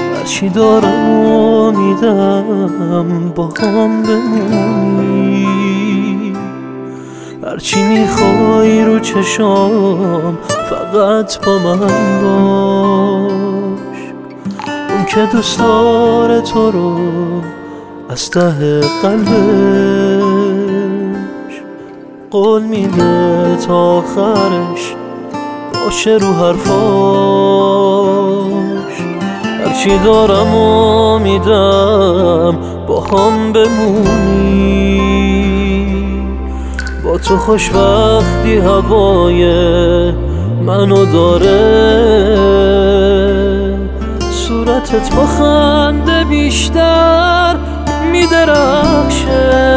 هرچی دارم امیدم با هم بمونی، هرچی میخوای رو چشام فقط با من باش. اون که دوست داره تو رو از ته قلبش، قول میده تا آخرش باشه رو حرفاش. هرچی دارم امیدم با هم بمونی، با تو خوشبختی هوای منو داره. صورتت با خنده بیشتر میدرخشه،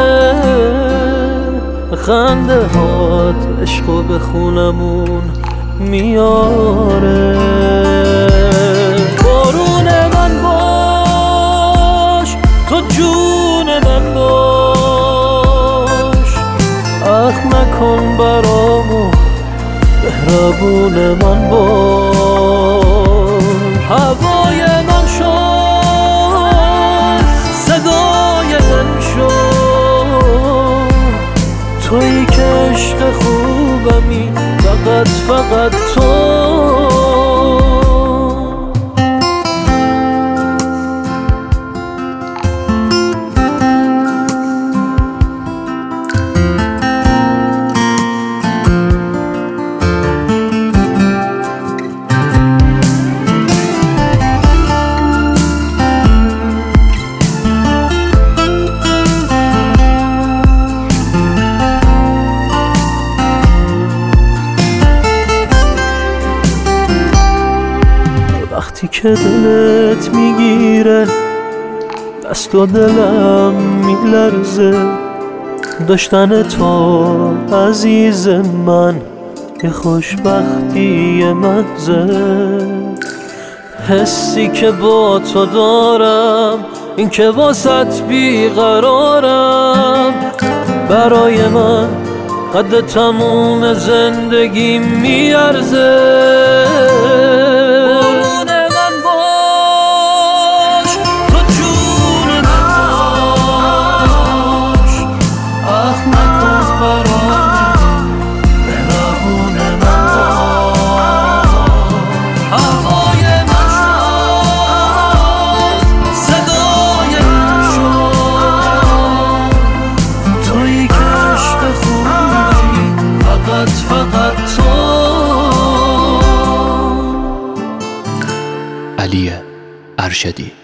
خنده هات عشقو به خونمون میاره. بارون من باش، تو جون من باش، اخ نکن برامو مهربون من باش. هوای من شد، صدای من شد، تویی که عشق خوبمی، فقط تو. وقتی که دلت میگیره دست و دلم میلرزه، داشتن تو عزیز من یه خوشبختی محضه. حسی که با تو دارم این که واسط بیقرارم، برای من قد تموم زندگی میارزه. فقط تو. علی ارشدی.